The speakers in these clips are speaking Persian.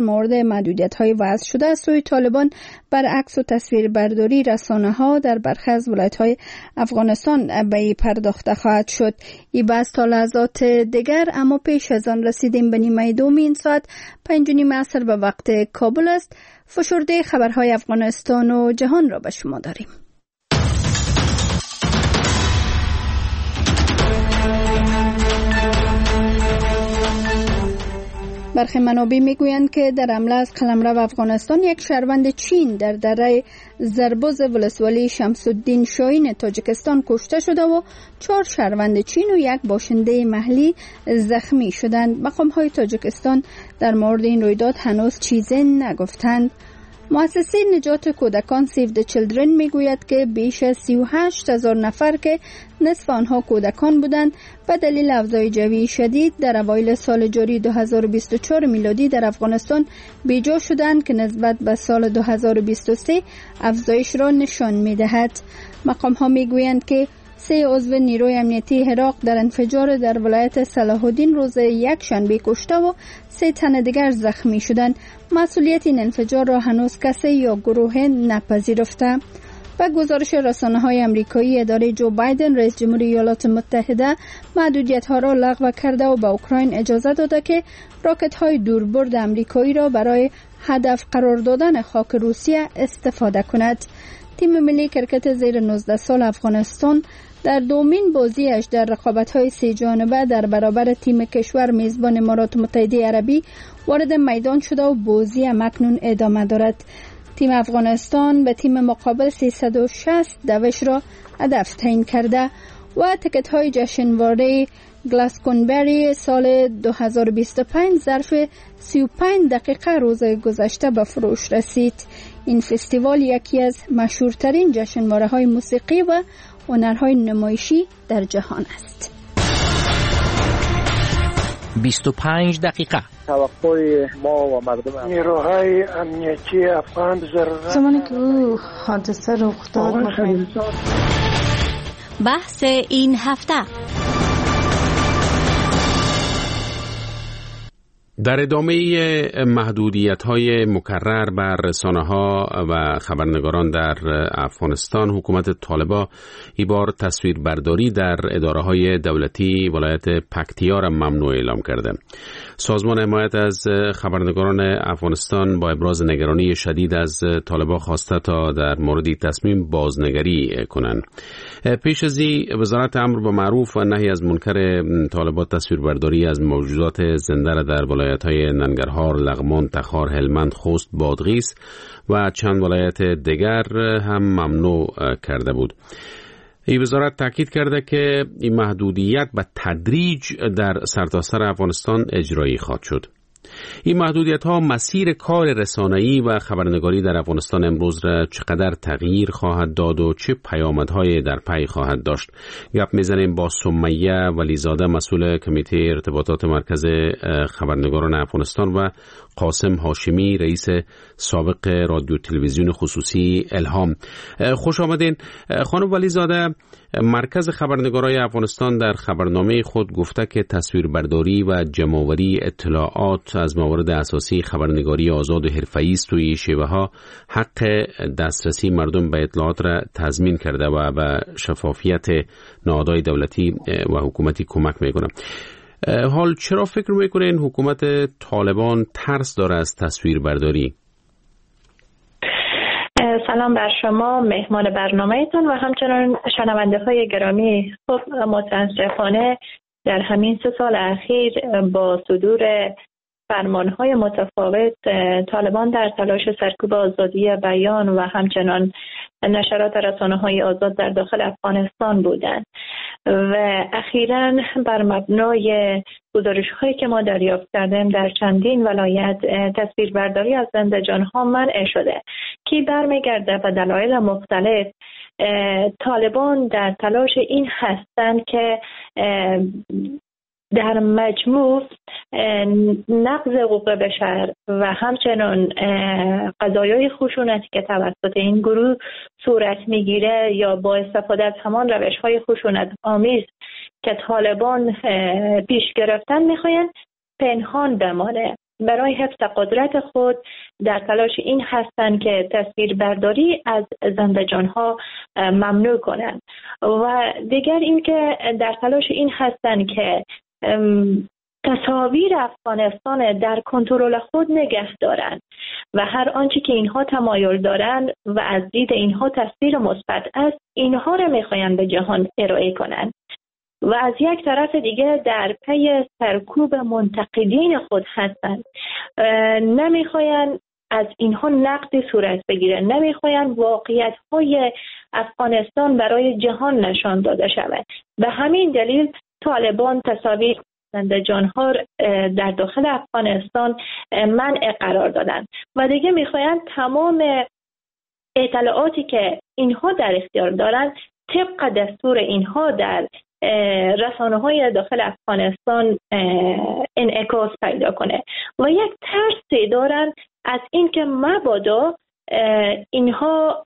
مورد محدودیت‌های وضع شده از سوی طالبان بر عکس و تصویر برداری رسانه‌ها در برخی از ولایت‌های افغانستان به پرداخته خواهد شد. این بحث تا لحظات دیگر، اما پیش از آن رسیدیم به نیمه دوم این ساعت 5:30 عصر به وقت کابل است. فشرده خبرهای افغانستان و جهان را به شما داریم. برخی منابع میگویند که در حمله از قلمرو افغانستان یک شهروند چین در دره زربوز ولسوالی شمس الدین شاهین تاجیکستان کشته شده و 4 شهروند چین و یک باشنده محلی زخمی شدند. مقام‌های تاجیکستان در مورد این رویداد هنوز چیزی نگفتند. مؤسسه نجات کودکان سیو د چیلدرن میگوید که بیش از 38,000 نفر که نصف آنها کودکان بودند به دلیل افزایش جوی شدید در اوایل سال جاری 2024 میلادی در افغانستان بیجا شدند که نسبت به سال 2023 افزایش را نشان میدهد. مقام ها میگویند که 3 عضو نیروی امنیتی عراق در انفجار در ولایت صلاح الدین روز یکشنبه کشته و 3 تن دیگر زخمی شدند. مسئولیت این انفجار را هنوز کسی یا گروه نپذیرفته. و گزارش رسانه‌های آمریکایی، اداره جو بایدن رئیس جمهور ایالات متحده محدودیت‌ها را لغو کرده و به اوکراین اجازه داده که راکت‌های دوربرد آمریکایی را برای هدف قرار دادن خاک روسیه استفاده کند. تیم ملی کرکت زیر 19 سال افغانستان در دومین بازیش در رقابت‌های 3 جانبه در برابر تیم کشور میزبان امارات متحده عربی وارد میدان شده و بازی اکنون ادامه دارد. تیم افغانستان به تیم مقابل 360 دوش را هدف تعیین کرده و تکت‌های جشنواره گلاسکونبری سال 2025 ظرف 35 دقیقه روز گذشته به فروش رسید. این فستیوال یکی از مشهورترین جشنواره‌های موسیقی و هنرهای نمایشی در جهان است. 25 دقیقه توقع ما و مردم نیروهای امنیتی افغان ضرورت زمانی که او حادثه رخ داد بحث این هفته. در ادامه محدودیت‌های مکرر بر رسانه‌ها و خبرنگاران در افغانستان، حکومت طالبان این بار تصویربرداری در اداره‌های دولتی ولایت پکتیا را ممنوع اعلام کرده. سازمان حمایت از خبرنگاران افغانستان با ابراز نگرانی شدید از طالبان خواسته تا در مورد تصمیم بازنگری کنند. پیش از این وزارت امر به معروف و نهی از منکر طالبان تصویربرداری از موجودات زنده را در ولایت‌های ننگرهار، لغمان، تخار، هلمند، خوست، بادغیس و چند ولایت دیگر هم ممنوع کرده بود. این وزارت تاکید کرده که این محدودیت به تدریج در سرتاسر افغانستان اجرایی خواهد شد. این محدودیت ها مسیر کار رسانه‌ای و خبرنگاری در افغانستان امروز را چقدر تغییر خواهد داد و چه پیامدهای در پی خواهد داشت؟ گپ میزنیم با سمیه ولیزاده، مسئول کمیته ارتباطات مرکز خبرنگاران افغانستان، و قاسم هاشمی، رئیس سابق رادیو تلویزیون خصوصی الهام. خوش آمدین خانم ولیزاده. مرکز خبرنگارای افغانستان در خبرنامه خود گفته که تصویربرداری و جمع‌آوری اطلاعات از موارد اساسی خبرنگاری آزاد و حرفه‌ای است و این شیوه‌ها حق دسترسی مردم به اطلاعات را تضمین کرده و به شفافیت نهادهای دولتی و حکومتی کمک می‌کنه. حال چرا فکر می‌کنین حکومت طالبان ترس داره از تصویربرداری؟ سلام بر شما، مهمان برنامه‌تون و همچنان شنونده‌های گرامی. خب متاسفانه در همین 3 سال اخیر با صدور فرمان‌های متفاوت طالبان در تلاش سرکوب آزادی بیان و همچنان نشرات رسانه‌های آزاد در داخل افغانستان بودند و اخیراً بر مبنای گزارش‌هایی که ما دریافت کردیم در چندین ولایت تصویربرداری از زنده‌جان‌ها منع شده که برمیگرده به دلایل مختلف. طالبان در تلاش این هستند که در مجموع نقض حقوق بشر و همچنان قضایای خشونتی که توسط این گروه صورت میگیره یا با استفاده از همان روش‌های خشونت آمیز که طالبان پیش گرفتن میخواین پنهان بمانه برای حفظ قدرت خود در تلاش این هستند که تصویربرداری از زنده جانها ممنوع کنند و دیگر این که در تلاش این هستند که تصاویر افغانستان در کنترل خود نگه دارند و هر آنچه که اینها تمایل دارند و از دید اینها تصویر مثبت است اینها را میخواهند به جهان ارائه کنند و از یک طرف دیگه در پی سرکوب منتقدین خود هستند. نمیخواهند از اینها نقد صورت بگیرن، نمیخواهند واقعیت‌های افغانستان برای جهان نشان داده شود. به همین دلیل طالبان تصاویر زنده جانها در داخل افغانستان منع قرار دادن و دیگه میخواهند تمام اطلاعاتی که اینها در اختیار دارند طبق دستور اینها در رسانه‌های داخل افغانستان انعکاس پیدا کنه و یک ترسی دارن از اینکه مبادا اینها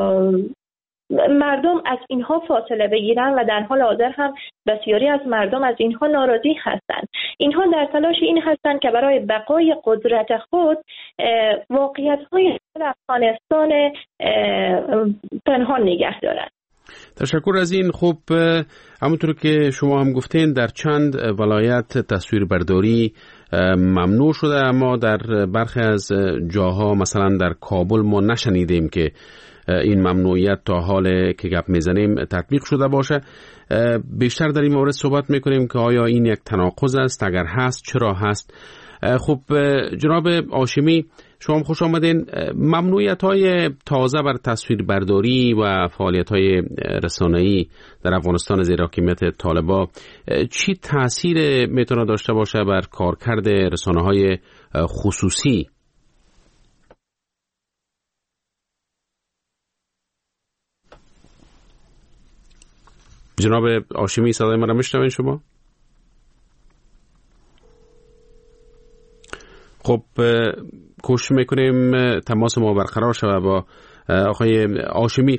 مردم از اینها فاصله بگیرن و در حال حاضر هم بسیاری از مردم از اینها ناراضی هستند. اینها در تلاش این هستند که برای بقای قدرت خود واقعیت‌های افغانستان پنهان نگه دارند. تشکر از این. خب همونطور که شما هم گفتین در چند ولایت تصویربرداری ممنوع شده، اما در برخی از جاها مثلا در کابل ما نشنیدیم که این ممنوعیت تا حال که گپ میزنیم تطبیق شده باشه. بیشتر در این مورد صحبت میکنیم که آیا این یک تناقض است، اگر هست چرا هست. خب جناب هاشمی شما خوش آمدین. ممنوعیت‌های تازه بر تصویربرداری و فعالیت‌های رسانه‌ای در افغانستان زیر حاکمیت طالبان چی تأثیر میتونه داشته باشه بر کارکرد رسانه‌های خصوصی؟ جناب هاشمی صدای من را میشنوین شما؟ خب کوشش میکنیم تماس ما برقرار شود با آقای هاشمی.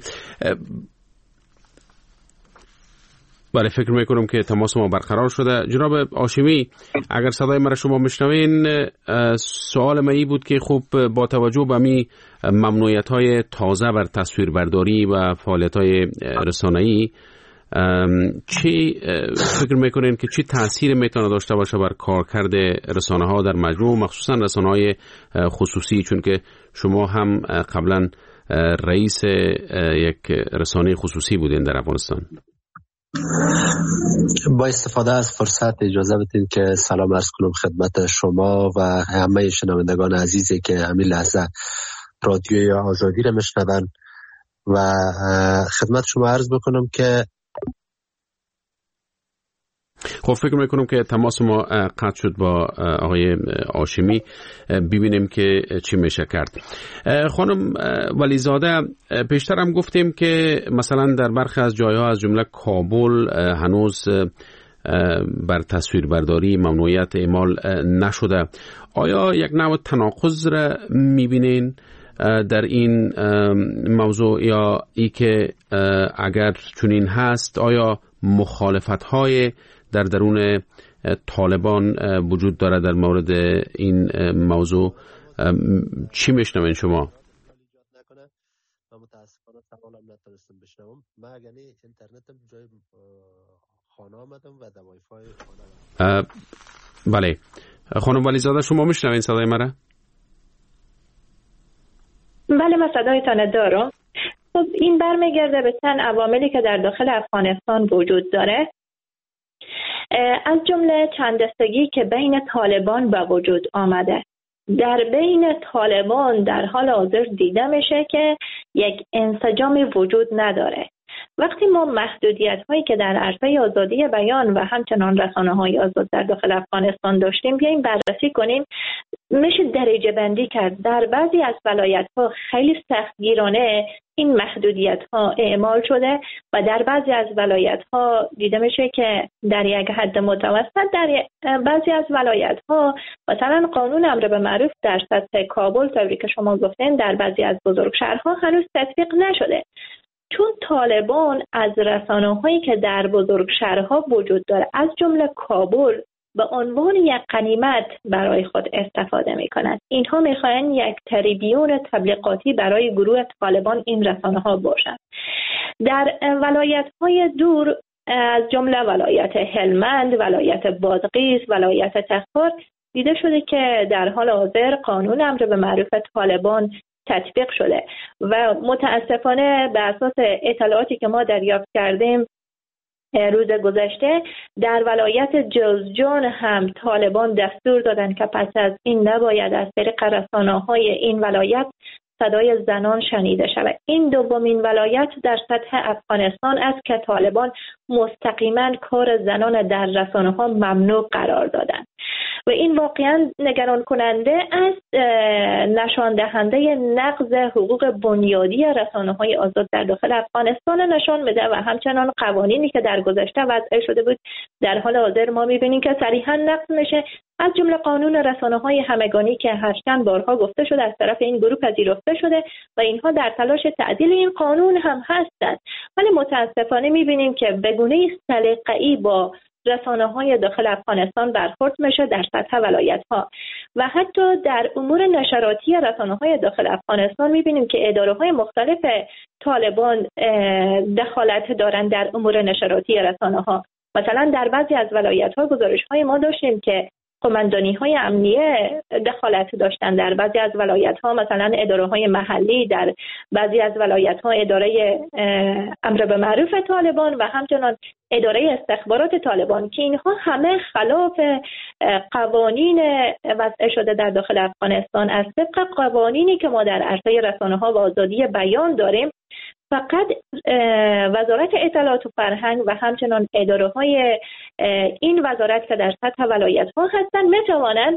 بله فکر میکنم که تماس ما برقرار شده. جناب هاشمی اگر صدای من را شما میشنوین، سوال من این بود که خب با توجه به می ممنوعیت‌های تازه بر تصویربرداری و فعالیت‌های رسانه‌ای چی فکر میکنین که چی تأثیر میتونه داشته باشه بر کارکرد رسانه ها در مجموع، مخصوصا رسانه های خصوصی، چون که شما هم قبلا رئیس یک رسانه خصوصی بودین در افغانستان؟ با استفاده از فرصت اجازه بدین که سلام عرض کنم خدمت شما و همه شنوندگان عزیزی که همین لحظه رادیوی آزادی را میشنون و خدمت شما عرض بکنم که خب فکر میکنم که تماس ما قطع شد با آقای هاشمی. ببینیم که چی میشه کرد. خانم ولیزاده پیشتر هم گفتیم که مثلا در برخی از جایها از جمله کابل هنوز بر تصویربرداری ممنوعیت اعمال نشده. آیا یک نوع تناقض را میبینین در این موضوع یا ای که اگر چنین هست آیا مخالفت‌های در درون طالبان وجود داره در مورد این موضوع؟ چی میشنوین شما؟ متاسفانه سوالم نتونستم بشنوم. من یعنی اینترنتم جای خانه آمدم و در وای فای خانه. بله خانم ولیزاده شما میشنوین صدای مرا؟ بله من صدایتان دارم. خب این برمیگرده به چند عواملی که در داخل افغانستان وجود داره، از جمله چند دستگی که بین طالبان به وجود آمده. در بین طالبان در حال حاضر دیده میشه که یک انسجامی وجود نداره. وقتی ما محدودیت هایی که در عرصه آزادی بیان و همچنان رسانه های آزاد در داخل افغانستان داشتیم بیاییم بررسی کنیم، میشه درجه بندی کرد. در بعضی از ولایت ها خیلی سختگیرانه این محدودیت ها اعمال شده و در بعضی از ولایت ها دیده میشه که در یک حد متوسط. در بعضی از ولایت ها مثلا قانون امر به معروف در سطح کابل طوری که شما گفتین در بعضی از بزرگ شهرها هنوز تطبیق نشده، چون طالبان از رسانه‌هایی که در بزرگ شهرها وجود داره از جمله کابل به عنوان یک غنیمت برای خود استفاده میکنند. اینها میخواهند یک تریبیون تبلیغاتی برای گروه طالبان این رسانه ها باشند. در ولایت های دور از جمله ولایت هلمند، ولایت بادغیس، ولایت تخار دیده شده که در حال حاضر قانون امر به معروف طالبان تطبیق شده و متاسفانه به اساس اطلاعاتی که ما دریافت کردیم روز گذشته در ولایت جوزجان هم طالبان دستور دادند که پس از این نباید از طریق رسانه‌های این ولایت صدای زنان شنیده شود. این دومین ولایت در سطح افغانستان است که طالبان مستقیما کار زنان در رسانه‌ها ممنوع قرار دادند و این واقعا نگران کننده است، نشان دهنده نقض حقوق بنیادی رسانه‌های آزاد در داخل افغانستان نشان میده و همچنان قوانینی که در گذشته وضع شده بود در حال حاضر ما می‌بینیم که صریحا نقض میشه، از جمله قانون رسانه‌های همگانی که هر چند بارها گفته شده از طرف این گروه پذیرفته شده و اینها در تلاش تعدیل این قانون هم هستند، ولی متاسفانه می‌بینیم که به گونه‌ای سلیقه‌ای با رسانه‌های داخل افغانستان برخورد میشه در سطح ولایت‌ها و حتی در امور نشراتی رسانه‌های داخل افغانستان می‌بینیم که اداره‌های مختلف طالبان دخالت دارند در امور نشراتی رسانه‌ها. مثلا در بعضی از ولایت‌ها گزارش‌های ما داشتیم که قماندانی‌های امنیه دخالت داشتن در بعضی از ولایت‌ها، مثلا اداره‌های محلی در بعضی از ولایت‌ها اداره امر به معروف طالبان و همچنان اداره استخبارات طالبان که اینها همه خلاف قوانین وضع شده در داخل افغانستان از طبق قوانینی که ما در عرصه رسانه‌ها و آزادی بیان داریم. فقط وزارت اطلاعات و فرهنگ و همچنان اداره‌های این وزارت که در سطح ولایت‌ها هستند می‌توانند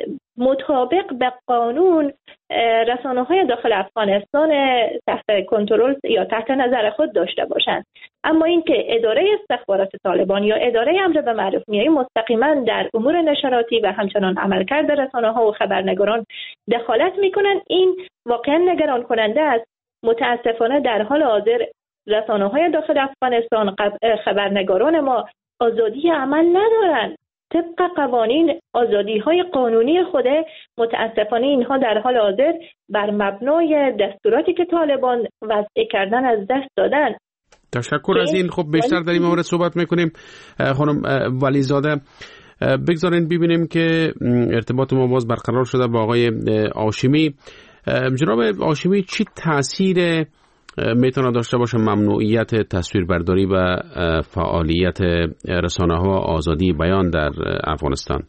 مطابق به قانون رسانه‌های داخل افغانستان تحت کنترل یا تحت نظر خود داشته باشند. اما اینکه اداره استخبارات طالبان یا اداره امر به معروف میایی مستقیما در امور نشراتی و همچنان عملکرد رسانه‌ها و خبرنگاران دخالت می‌کنند، این واقعا نگران کننده است. متاسفانه در حال حاضر رسانه‌های داخل افغانستان خبرنگاران ما آزادی عمل ندارند. طبق قوانین آزادی‌های قانونی خوده متاسفانه اینها در حال حاضر بر مبنای دستوراتی که طالبان وضع کردن از دست دادن. تشکر از این. خب بیشتر در این مورد صحبت می‌کنیم. خانم ولیزاده بگذارین ببینیم که ارتباط ما باز برقرار شده با آقای هاشمی. جناب هاشمی، چی تأثیر میتونه داشته باشه ممنوعیت تصویربرداری و فعالیت رسانه‌ها آزادی بیان در افغانستان؟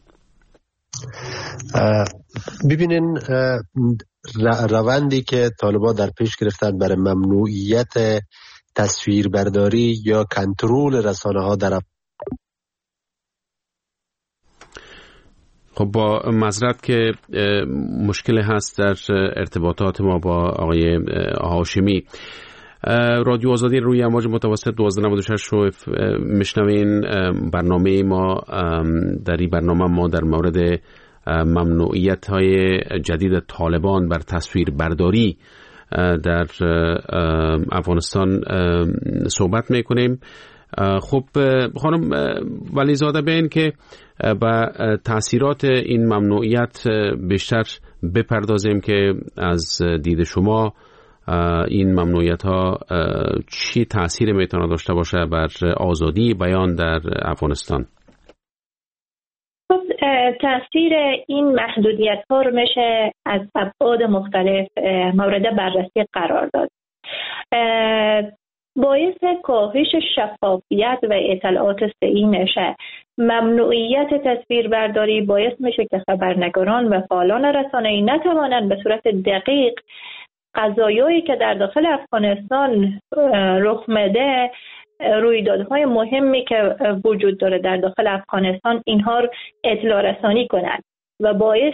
ببینین روندی که طالبان در پیش گرفتن برای ممنوعیت تصویربرداری یا کنترل رسانه‌ها در خب با معذرت که مشکل هست در ارتباطات ما با آقای هاشمی. رادیو آزادی روی امواج متوسط 1296 رو میشنوین. برنامه ما در این برنامه ما در مورد ممنوعیت های جدید طالبان بر تصویربرداری در افغانستان صحبت میکنیم. خب خانم ولیزاده، به این که با تأثیرات این ممنوعیت بیشتر بپردازیم که از دید شما این ممنوعیت ها چی تأثیر میتونه داشته باشه بر آزادی بیان در افغانستان؟ تأثیر این محدودیت ها رو میشه از ابعاد مختلف مورد بررسی قرار داد. باعث کاهش شفافیت و اطلاعات صحیح میشه. ممنوعیت تصویربرداری باعث میشه که خبرنگاران و فعالان رسانه‌ای نتوانند به صورت دقیق قضایایی که در داخل افغانستان رخ میده، رویدادهای مهمی که وجود داره در داخل افغانستان، اینها رو اطلاع رسانی کنند و باعث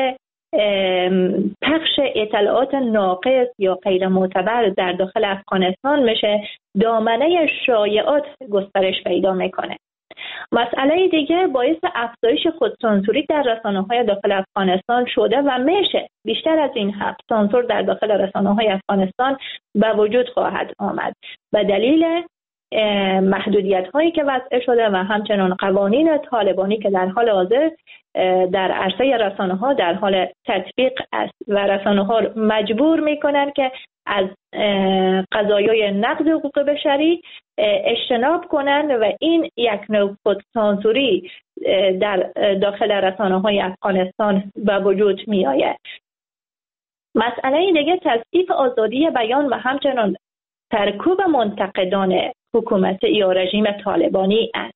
پخش اطلاعات ناقص یا غیر معتبر در داخل افغانستان میشه. دامنه شایعات گسترش پیدا میکنه. مسئله دیگه باعث افزایش خودسانسوری در رسانه‌های داخل افغانستان شده و میشه بیشتر از این حد سانسور در داخل رسانه‌های افغانستان به وجود خواهد آمد به دلیل محدودیت هایی که وضع شده و همچنان قوانین طالبانی که در حال حاضر در عرصه رسانه ها در حال تطبیق است و رسانه ها مجبور میکنن که از قضایای نقض حقوق بشری اجتناب کنند و این یک نوع خودسانسوری در داخل رسانه های افغانستان به وجود می آید. مسئله دیگه تصدیق آزادی بیان و همچنان سرکوب منتقدان حکومت یا رژیم طالبانی است.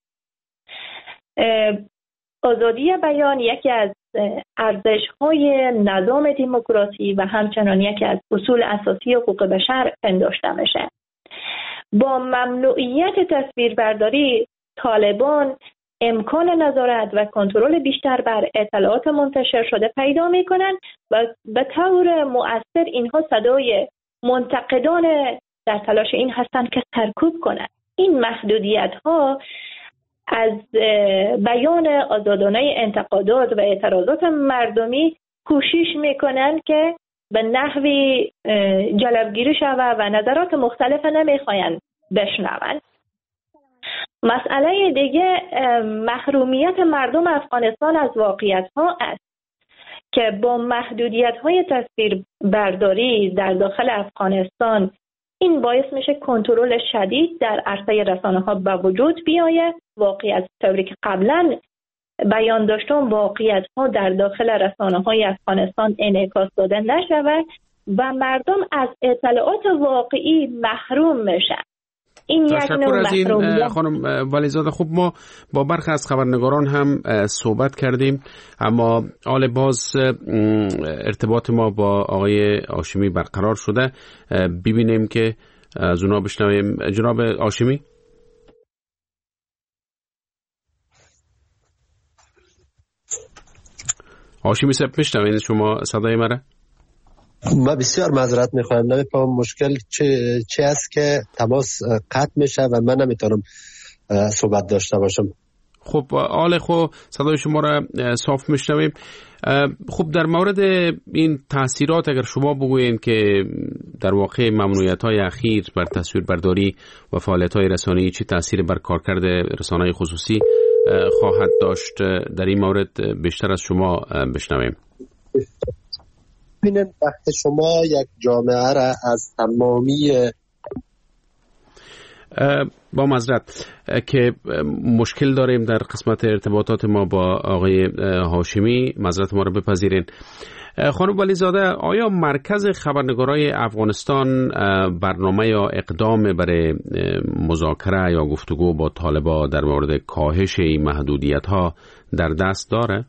آزادی بیان یکی از ارزش‌های نظام دموکراسی و همچنان یکی از اصول اساسی حقوق بشر پنداشته میشه. با ممنوعیت تصویربرداری طالبان امکان نظارت و کنترل بیشتر بر اطلاعات منتشر شده پیدا میکنن و به طور مؤثر اینها صدای منتقدان در تلاش این هستند که سرکوب کنند. این محدودیت ها از بیان آزادانه انتقادات و اعتراضات مردمی کوشش میکنن که به نحوی جلبگیری شود و نظرات مختلف نمیخواین بشنون. مسئله دیگه محرومیت مردم افغانستان از واقعیت ها است که با محدودیت های تصویر برداری در داخل افغانستان این باعث میشه کنترل شدید در عرصه رسانه ها به وجود بیاید. واقعیت طوری که قبلا بیان داشتم واقعیت ها در داخل رسانه های افغانستان انعکاس داده نشود و مردم از اطلاعات واقعی محروم میشن. این تشکر از این خانم ولیزاده. خوب، ما با برخی از خبرنگاران هم صحبت کردیم، اما حال باز ارتباط ما با آقای هاشمی برقرار شده. ببینیم که از اونا بشنویم. جناب هاشمی. هاشمی صاحب میشنوین شما صدای مرا؟ من بسیار معذرت میخوایم، نمیفهمم مشکل چه است که تماس قطع میشه و من نمیتونم صحبت داشته باشم. خب حال صدای شما را صاف میشنویم. خب در مورد این تاثیرات اگر شما بگویین که در واقع ممنوعیت‌های اخیر بر تصویربرداری و فعالیت‌های رسانه‌ای چه تأثیری بر کارکرد رسانه‌های خصوصی خواهد داشت، در این مورد بیشتر از شما بشنویم. ببینید وقتی شما یک جامعه را از تمامی با معذرت که مشکل داریم در قسمت ارتباطات ما با آقای هاشمی، معذرت ما را بپذیرین. خانم ولیزاده، آیا مرکز خبرنگارای افغانستان برنامه یا اقدام برای مذاکره یا گفتگو با طالبان در مورد کاهش این محدودیت‌ها در دست داره؟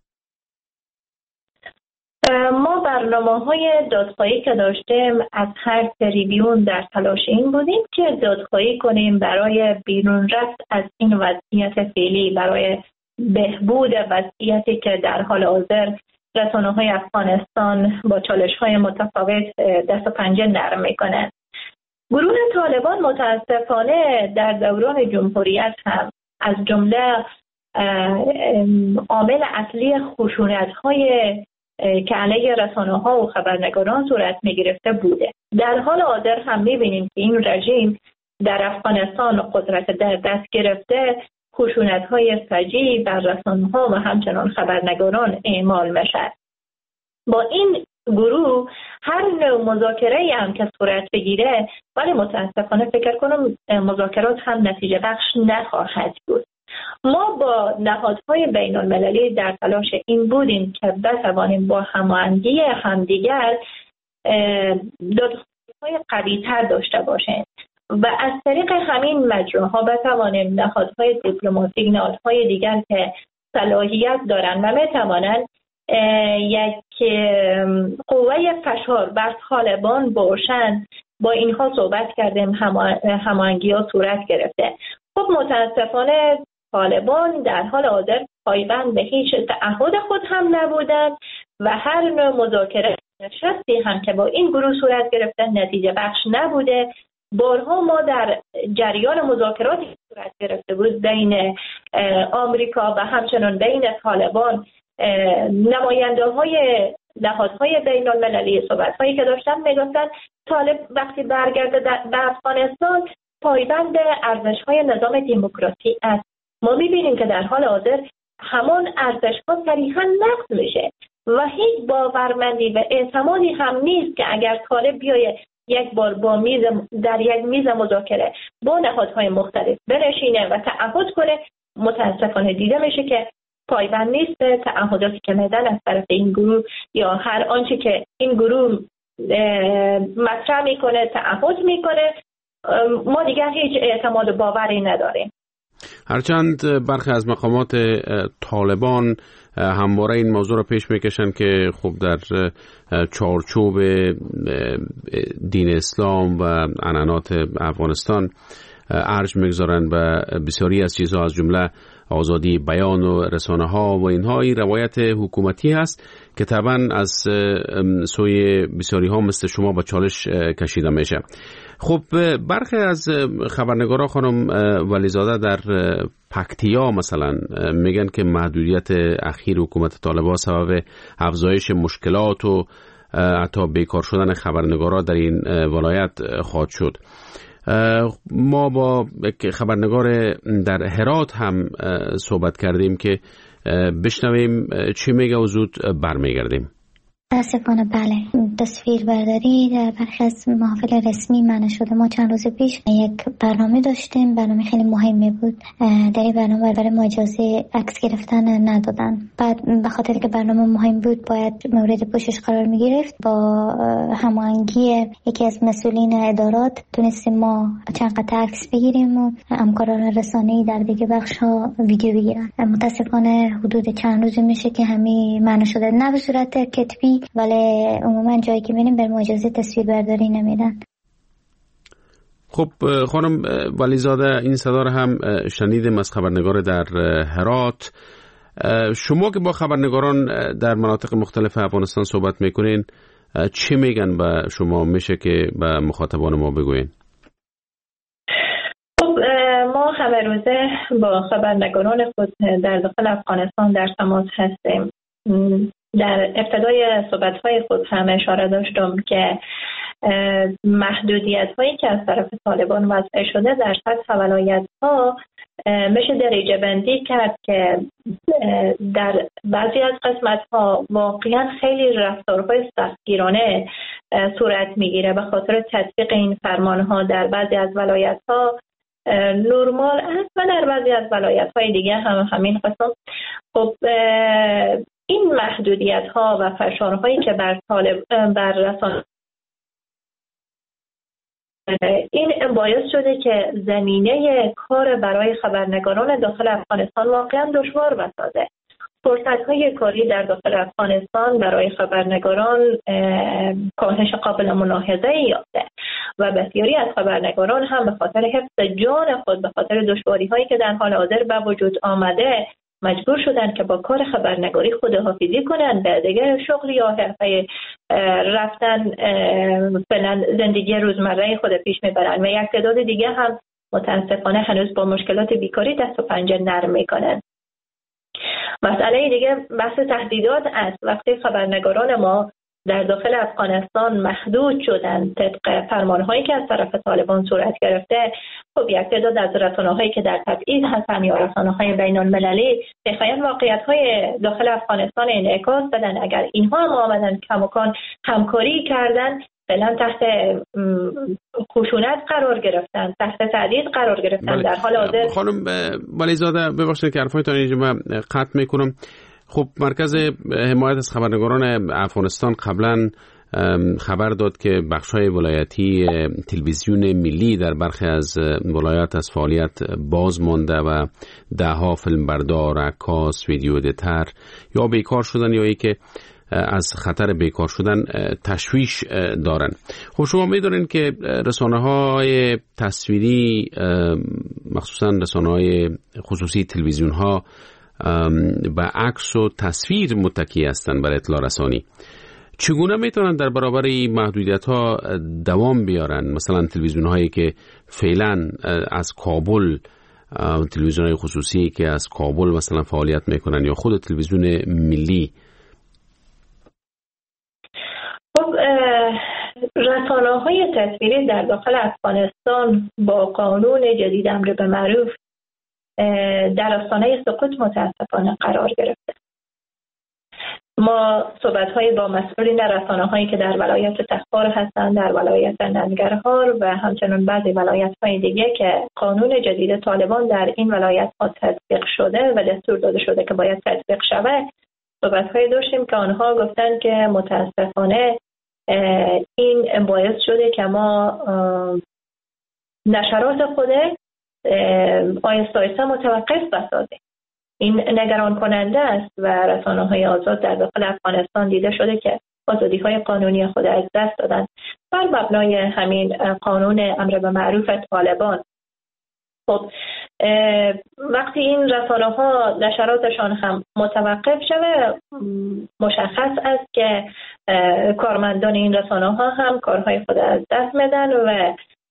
ما برنامه‌های دادخواهی که داشتیم از هر تریبیون در تلاش این بودیم که دادخواهی کنیم برای بیرون رفت از این وضعیت فعلی، برای بهبود وضعیتی که در حال حاضر رسانه‌های افغانستان با چالش‌های متفاوت دست و پنجه نرم می‌کنند. گروه طالبان متاسفانه در دوران جمهوریت هم از جمله عامل اصلی خشونت‌های که علیه رسانه‌ها و خبرنگاران صورت می‌گرفته بوده. در حال حاضر هم می‌بینیم که این رژیم در افغانستان قدرت در دست گرفته، خشونت‌های فجیع بر رسانه‌ها و همچنان خبرنگاران اعمال می‌شود. با این گروه هر نوع مذاکره‌ای هم که صورت بگیره، ولی متأسفانه فکر کنم مذاکرات هم نتیجه بخش نخواهد بود. ما با نهادهای بین المللی در تلاش این بودیم که بتوانیم با هماهنگی همدیگر دادخواهی‌های قوی‌تر داشته باشیم و از طریق همین مجراها بتوانیم نهادهای دیپلماتیک، نهادهای دیگر که صلاحیت دارند و میتوانند یک قوه فشار بر طالبان باشند، با اینها صحبت کردیم، هماهنگی‌ها صورت گرفته. خب متاسفانه طالبان در حال حاضر پایبند به هیچ تعهد خود هم نبودند و هر نوع مذاکره نشستی هم که با این گروه صورت گرفته نتیجه بخش نبوده. بارها ما در جریان مذاکراتی صورت گرفته بود بین آمریکا و همچنان بین طالبان، نماینده های نهادهای بین المللی صحبت هایی که داشتن میگفتن طالب وقتی برگرده به افغانستان پایبند ارزش‌های نظام دموکراسی است. ما می‌بینیم که در حال حاضر همان ارزش‌ها صریحاً نقض میشه و هیچ باورمندی و اعتمادی هم نیست که اگر طالب بیاید یک بار در یک میز مذاکره با نهادهای مختلف بنشینه و تعهد کنه، متاسفانه دیده میشه که پایبند نیست به تعهداتی که میدن از طرف این گروه یا هر آنچه که این گروه مطرح میکنه تعهد میکنه. ما دیگر هیچ اعتماد و باوری نداریم. هرچند برخی از مقامات طالبان همواره این موضوع را پیش میکشن که خب در چارچوب دین اسلام و عنعنات افغانستان ارج میگذارن و بسیاری از چیزها از جمله آزادی بیان و رسانه ها و اینها این روایت حکومتی هست که طبعا از سوی بسیاری ها مثل شما با چالش کشیده میشه. خب برخی از خبرنگارا خانم ولیزاده در پکتیا مثلا میگن که محدودیت اخیر حکومت طالبان سبب افزایش مشکلات و حتی بیکار شدن خبرنگارا در این ولایت خواهد شد. ما با خبرنگار در هرات هم صحبت کردیم که بشنویم چی میگه و زود برمیگردیم. متاسفانه بله، تصویربرداری در برخی از محافل رسمی منع شده. ما چند روز پیش یک برنامه داشتیم، برنامه خیلی مهمی بود. در این برنامه برای ما اجازه عکس گرفتن ندادن. بعد به خاطر که برنامه مهم بود باید مورد پوشش قرار می گرفت. با هماهنگی یکی از مسئولین ادارات تونستیم ما چند قطعه عکس بگیریم و همکاران رسانه‌ای در دیگه بخش‌ها ویدیو بگیرن. متاسفانه حدود چند روز میشه که همین منع شده، نه به صورت کتبی ولی عموما جایی که میریم به اجازه تصویربرداری نمیدن. خب خانم ولیزاده، این صدا رو هم شنیدیم از خبرنگار در هرات. شما که با خبرنگاران در مناطق مختلف افغانستان صحبت میکنین چی میگن به شما؟ میشه که به مخاطبان ما بگوین؟ خب ما همه روزه با خبرنگاران خود در داخل افغانستان در تماس هستیم. در ابتدای صحبت‌های خود هم اشاره داشتم که محدودیت‌هایی که از طرف طالبان وضع شده در سطح ولایت‌ها میشه درجه بندی کرد که در بعضی از قسمت‌ها واقعاً خیلی رفتارهای سختگیرانه صورت می‌گیره. به خاطر تطبیق این فرمان‌ها در بعضی از ولایت‌ها نرمال است و در بعضی از ولایت‌های دیگه هم همین قسم. خب این محدودیت‌ها و فشارهایی که بر رسانه این باعث شده که زمینه کار برای خبرنگاران داخل افغانستان واقعا دشوار بسازه. فرصت‌های کاری در داخل افغانستان برای خبرنگاران کاهش قابل ملاحظه‌ای یافته و بسیاری از خبرنگاران هم به خاطر حفظ جان خود، به خاطر دشواری‌هایی که در حال حاضر به وجود آمده مجبور شدن که با کار خبرنگاری خداحافظی کنن، به دیگه شغل یا حرفه رفتن فعلا زندگی روزمره خود پیش میبرن و یک تعداد دیگه هم متاسفانه هنوز با مشکلات بیکاری دست و پنجه نرم میکنن. مسئله دیگه بحث تهدیدات است. وقتی خبرنگاران ما در داخل افغانستان محدود شدن طبق فرمانهایی که از طرف طالبان صورت گرفته، خب یک تعداد از رسانه‌هایی که در تبعیض هستن یا رسانه‌های بین‌المللی بخواین واقعیت‌های داخل افغانستان انعکاس بدن، اگر اینها هم آمدن کماکان همکاری کردن، فعلا تحت خشونت قرار گرفتن، تحت تهدید قرار گرفتن. در حال حاضر خانم ولیزاده ببخشید که حرفایتان اینجا من قطع میکنم. خب مرکز حمایت از خبرنگاران افغانستان قبلا خبر داد که بخش‌های ولایتی تلویزیون ملی در برخی از ولایات از فعالیت باز مانده و ده‌ها فیلمبردار، عکاس، ویدیو ادیتور یا بیکار شدن یا ای که از خطر بیکار شدن تشویش دارن. خب شما می‌دونین که رسانه‌های تصویری مخصوصاً رسانه‌های خصوصی تلویزیون‌ها با عکس و تصویر متکی هستند برای اطلاع رسانی. چگونه میتونن در برابر این محدودیت‌ها دوام بیارن؟ مثلا تلویزیون هایی که فعلا از کابل، تلویزیون های خصوصی که از کابل مثلا فعالیت میکنن یا خود تلویزیون ملی. خب رسانه‌های تصویری در داخل افغانستان با قانون جدید امر به معروف در آستانه سقوط متاسفانه قرار گرفته. ما صحبت‌های با مسئولین رسانه‌هایی که در ولایت تخار هستند، در ولایت ننگرهار و همچنین بعضی ولایت‌های دیگه که قانون جدید طالبان در این ولایت‌ها تطبیق شده و دستور داده شده که باید تطبیق شود، صحبت‌های داشتیم که آنها گفتن که متاسفانه این باعث شده که ما نشرات خود آیسته آیسته متوقف بسازیم. این نگران کننده است و رسانه‌های آزاد در داخل افغانستان دیده شده که آزادی‌های قانونی خود از دست دادن بر مبنای همین قانون امر به معروف طالبان. خب وقتی این رسانه‌ها نشراتشان هم متوقف شود، مشخص است که کارمندان این رسانه‌ها هم کارهای خود از دست میدن و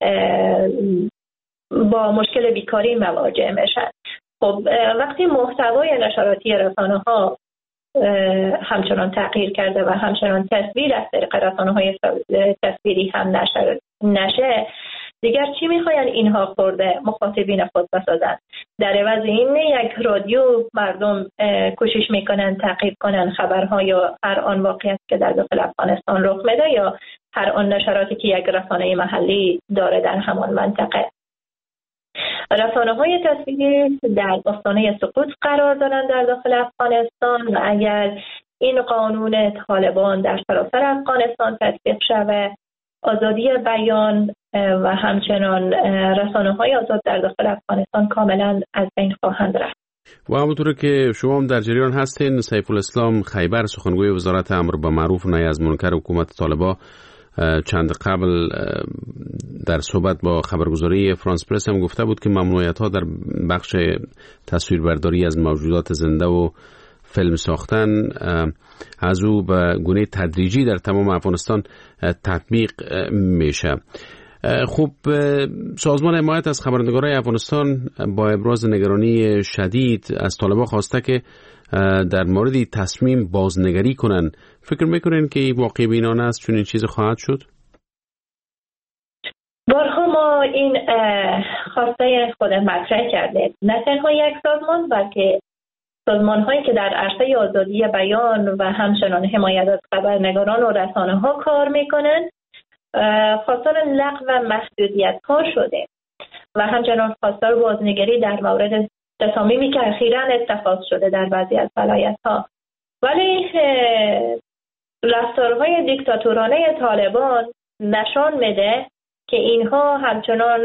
با مشکل بیکاری مواجه میشن. خب وقتی محتوای نشراتی رسانه‌ها همچنان تغییر کرده و همچنان تصویر از طریق رسانه‌های تصویری هم نشه، دیگر چی میخواین اینها خورده مخاطبین خود بسازن؟ در عوض این یک رادیو مردم کوشش میکنن تعقیب کنن خبرها یا هر آن واقعیت که در داخل افغانستان رخ میده یا هر آن نشراتی که یک رسانه محلی داره در همان منطقه. رسانه‌های تصویری در آستانه سقوط قرار دارند در داخل افغانستان و اگر این قانون طالبان در سراسر افغانستان تطبیق شود، آزادی بیان و همچنان رسانه‌های آزاد در داخل افغانستان کاملا از بین خواهند رفت. و همونطور که شما هم در جریان هستین، سیف الاسلام خیبر سخنگوی وزارت امر به معروف و نهی از منکر حکومت طالبان چند قبل در صحبت با خبرگزاری فرانس پرس هم گفته بود که ممنوعیت‌ها در بخش تصویربرداری از موجودات زنده و فیلم ساختن از او به گونه تدریجی در تمام افغانستان تطبیق میشه. خب سازمان حمایت از خبرنگارای افغانستان با ابراز نگرانی شدید از طالبان خواسته که در موردی تصمیم بازنگری کنن. فکر میکنین که واقعی بینانه است چون این چیز خواهد شد؟ بارها ما این خواسته خود مطرح کرده، نه تنها یک سازمان بلکه سازمان هایی که در عرصه آزادی بیان و همچنان حمایت از خبرنگاران و رسانه ها کار میکنن خواستار لغو و محدودیت ها شده و همچنان خواستار بازنگری در مورد تصامیمی که اخیراً اتخاذ شده در بعضی از ولایت ها. ولی رفتارهای دیکتاتورانه طالبان نشان میده که اینها همچنان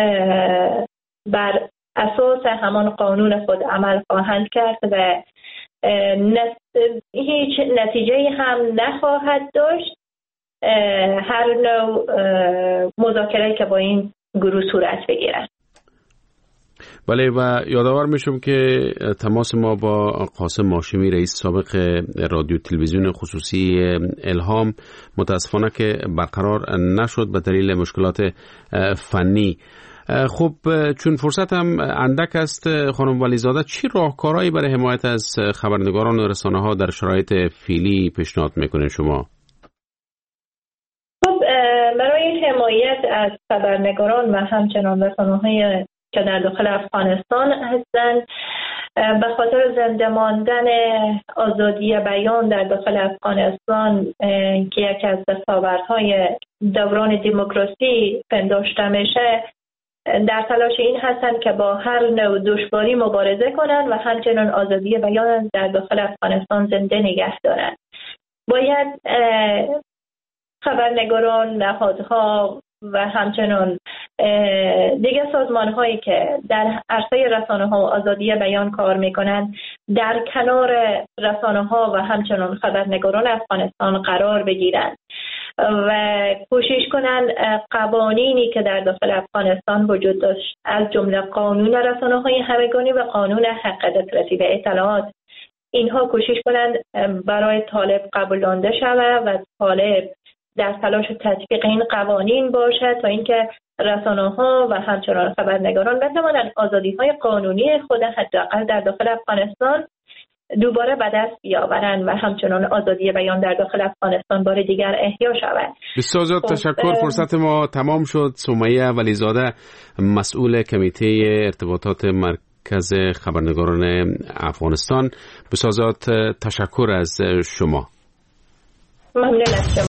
بر اساس همان قانون خود عمل خواهند کرد و هیچ نتیجه هم نخواهد داشت هر نوع مذاکره که با این گروه صورت بگیرد. بله و یادآور میشم که تماس ما با قاسم ماشمی رئیس سابق رادیو تلویزیون خصوصی الهام متاسفانه که برقرار نشد به دلیل مشکلات فنی. خب چون فرصت هم اندک است خانم ولیزاده، چی راهکارهایی برای حمایت از خبرنگاران و رسانه ها در شرایط فعلی پیشنهاد میکنین شما؟ خب برای حمایت از خبرنگاران و همچنان رسانه‌های که در داخل افغانستان هستند به خاطر زنده ماندن آزادی بیان در داخل افغانستان که یکی از دستاوردهای دوران دموکراسی پنداشته میشه، در تلاش این هستند که با هر نوع دشواری مبارزه کنند و همچنان آزادی بیان در داخل افغانستان زنده نگه دارند. باید خبرنگاران، نهادها و همچنان دیگر سازمان هایی که در عرصه رسانه ها و آزادی بیان کار میکنند در کنار رسانه ها و همچنان خبرنگاران افغانستان قرار بگیرند و کوشش کنند قوانینی که در داخل افغانستان وجود داشت از جمله قانون رسانه های همگانی و قانون حق دسترسی به اطلاعات، اینها کوشش کنند برای طالب قبولانده شود و طالب در تلاش تطبیق این قوانین باشد تا اینکه رسانه‌ها و همچنان خبرنگاران بتوانند آزادی‌های قانونی خود حداقل در داخل افغانستان دوباره به دست بیاورند و همچنان آزادی بیان در داخل افغانستان بار دیگر احیا شود. بسیار زیاد تشکر. فرصت ما تمام شد. سمیه ولیزاده، مسئول کمیته ارتباطات مرکز خبرنگاران افغانستان، بسیار زیاد تشکر از شما. ممنون از شما.